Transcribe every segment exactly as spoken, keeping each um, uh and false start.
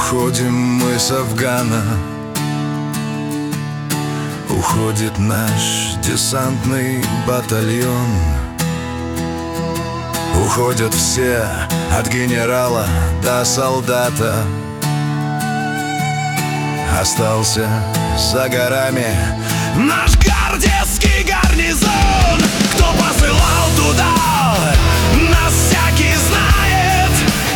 Уходим мы с Афгана, уходит наш десантный батальон. Уходят все, от генерала до солдата. Остался за горами наш гвардейский гарнизон. Кто посылал туда, нас всякий знает.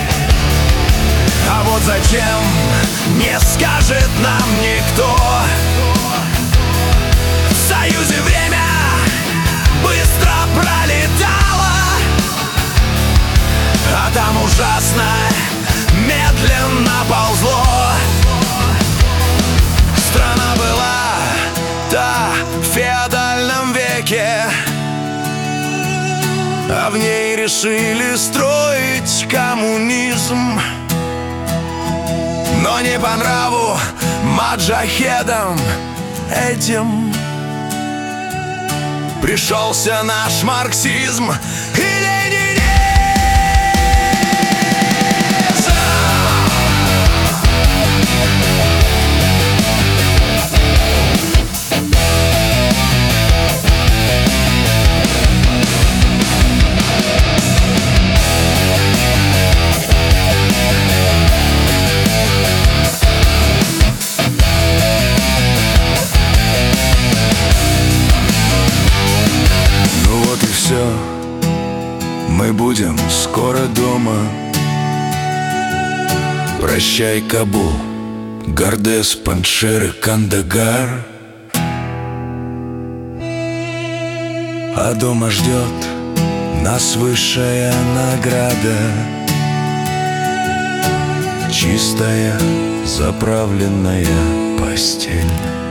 А вот зачем, не скажет нам никто. В Союзе время быстро пролетало, а там ужасно медленно ползло. Страна была та в феодальном веке, а в ней решили строить коммунизм. Но не по нраву маджахедам этим пришелся наш марксизм и ленинизм. Мы будем скоро дома. Прощай, Кабул, Гардес, Паншер и Кандагар. А дома ждет нас высшая награда, чистая заправленная постель.